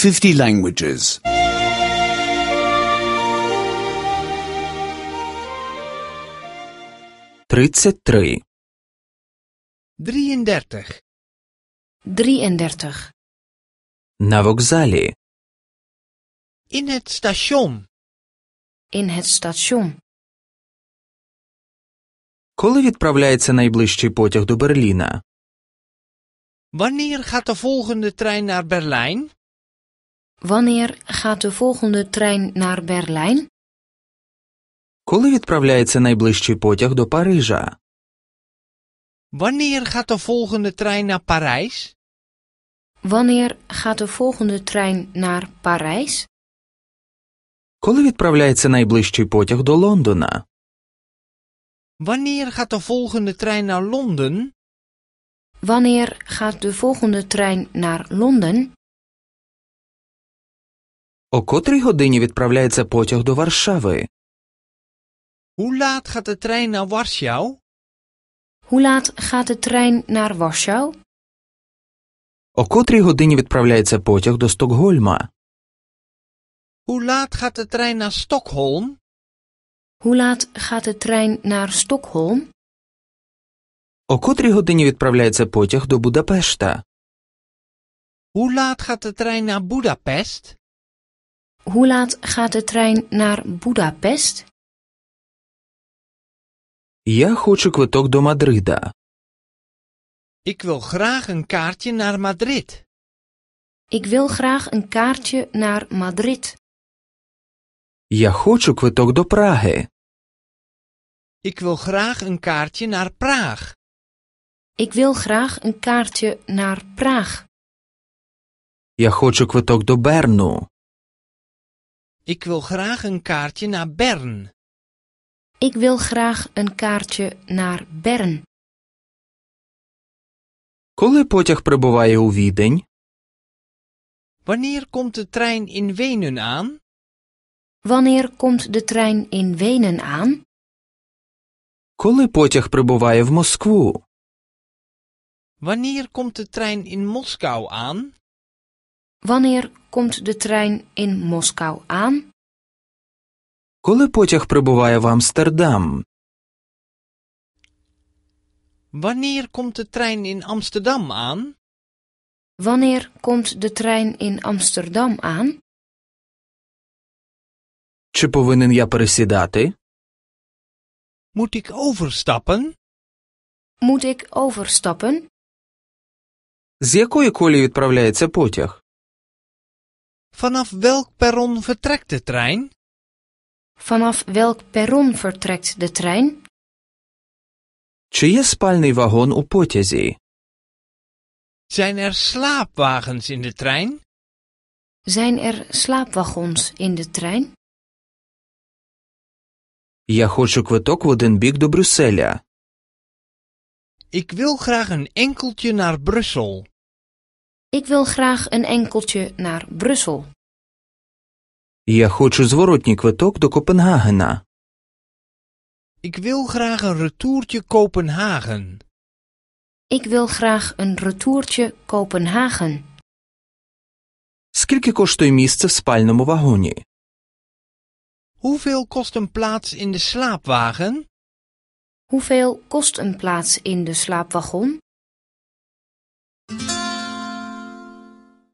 50 languages. 33. 33. 33. На вокзалі. In het station. In het station. Коли відправляється найближчий потяг до Берліна? Wanneer gaat de volgende trein naar Berlijn? Wanneer gaat de volgende trein naar Berlijn? Коли відправляється найближчий потяг до Парижа? Wanneer gaat de volgende trein naar Parijs? Wanneer gaat de volgende trein naar Parijs? Коли відправляється найближчий потяг до Лондона? Wanneer gaat de volgende trein naar Londen? Wanneer gaat de volgende trein naar Londen? О котрій годині відправляється потяг до Варшави? Hoe laat gaat de trein naar Warschau? Hoe laat gaat de trein naar Warschau? О котрій годині відправляється потяг до Стокгольма? Hoe laat gaat de trein naar Stockholm? Hoe laat gaat de trein naar Stockholm? О котрій годині відправляється потяг до Будапешта? Hoe laat gaat de trein naar Budapest? Hoe laat gaat de trein naar Budapest? Я хочу квиток до Мадрида. Ik wil graag een kaartje naar Madrid. Ik wil graag een kaartje naar Madrid. Я хочу квиток до Праги. Ik wil graag een kaartje naar Praag. Ik wil graag een kaartje naar Praag. Я хочу квиток до Берну. Ik wil graag een kaartje naar Bern. Ik wil graag een kaartje naar Bern. Коли потяг прибуває у Відень? Wanneer komt de trein in Wenen aan? Wanneer komt de trein in Wenen aan? Коли потяг прибуває в Москву? Wanneer komt de trein in Moskou aan? Wanneer komt de trein in Moskou aan? Коли потяг прибуває в Амстердам? Wanneer komt de trein in Amsterdam aan? Wanneer komt de trein in Amsterdam aan? Чи повинен я пересідати? Moet ik overstappen? Moet ik overstappen? З якої колії відправляється потяг? Vanaf welk perron vertrekt de trein? Vanaf welk perron vertrekt de trein? Чи є спальний вагон у потязі? Zijn er slaapwagens in de trein? Zijn er slaapwagons in de trein? Я хочу квиток в один бік до Брюсселя. Ik wil graag een enkeltje naar Brussel. Ik wil graag een enkeltje naar Brussel. Я хочу зворотній квиток до Копенгагена. Ik wil graag een retourtje Kopenhagen. Ik wil graag een retourtje Kopenhagen. Скільки коштує місце в спальному вагоні? Hoeveel kost een plaats in de slaapwagen? Hoeveel kost een plaats in de slaapwagon?